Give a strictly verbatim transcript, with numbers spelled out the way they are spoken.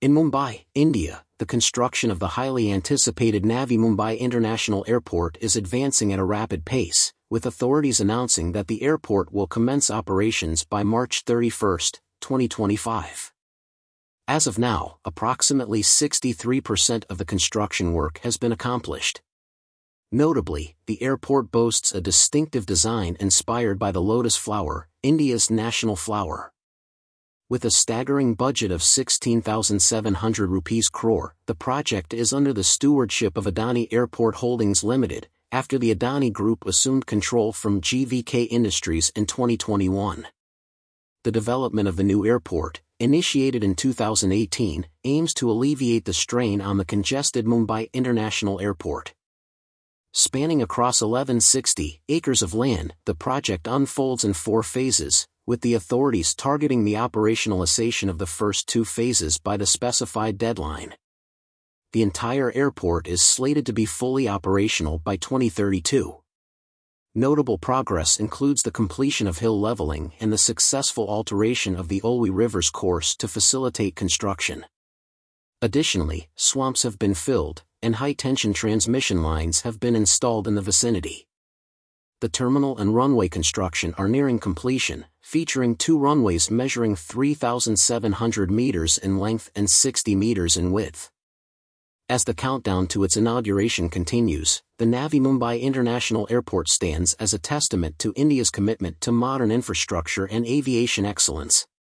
In Mumbai, India, the construction of the highly anticipated Navi Mumbai International Airport is advancing at a rapid pace, with authorities announcing that the airport will commence operations by March thirty-first, twenty twenty-five. As of now, approximately sixty-three percent of the construction work has been accomplished. Notably, the airport boasts a distinctive design inspired by the lotus flower, India's national flower. With a staggering budget of sixteen thousand seven hundred rupees crore, the project is under the stewardship of Adani Airport Holdings Limited, after the Adani Group assumed control from G V K Industries in twenty twenty-one. The development of the new airport, initiated in two thousand eighteen, aims to alleviate the strain on the congested Mumbai International Airport. Spanning across eleven hundred sixty acres of land, the project unfolds in four phases, with the authorities targeting the operationalization of the first two phases by the specified deadline. The entire airport is slated to be fully operational by twenty thirty-two. Notable progress includes the completion of hill leveling and the successful alteration of the Ulwi River's course to facilitate construction. Additionally, swamps have been filled, and high-tension transmission lines have been installed in the vicinity. The terminal and runway construction are nearing completion, featuring two runways measuring three thousand seven hundred meters in length and sixty meters in width. As the countdown to its inauguration continues, the Navi Mumbai International Airport stands as a testament to India's commitment to modern infrastructure and aviation excellence.